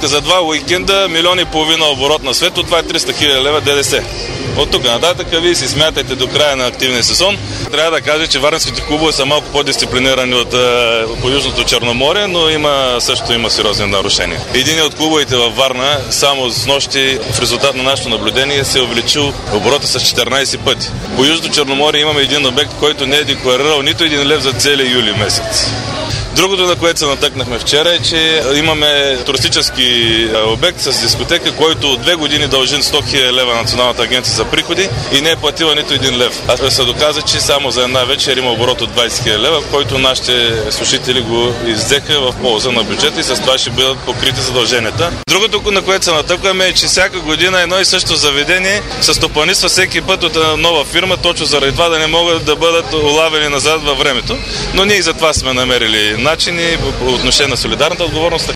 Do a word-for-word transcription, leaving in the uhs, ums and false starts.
За два уикенда милион и половина оборот на Свето, това е триста хиляди лева ДДС. От тук нататък вие си смятайте до края на активния сезон. Трябва да кажа, че варненските клубове са малко по-дисциплинирани от по Южното Черноморие, но има, също има сериозни нарушения. Един от клубовете във Варна само с нощи в резултат на нашето наблюдение се е увеличил оборота с четиринайсет пъти. По Южното Черноморие имаме един обект, който не е декларирал нито един лев за целия юли месец. Другото, на което се натъкнахме вчера, е, че имаме туристически обект с дискотека, който от две години дължи сто хиляди лева Националната агенция за приходи и не е платила нито един лев. А се доказа, че само за една вечер има оборот от двайсет хиляди лева, който нашите служители го иззеха в полза на бюджета и с това ще бъдат покрити задълженията. Другото, на което се натъкваме, е, че всяка година едно и също заведение се стопанисва всеки път от една нова фирма, точно заради това да не могат да бъдат улавени назад във времето. Но ние и за това сме намерили начини по отношение на солидарната отговорност.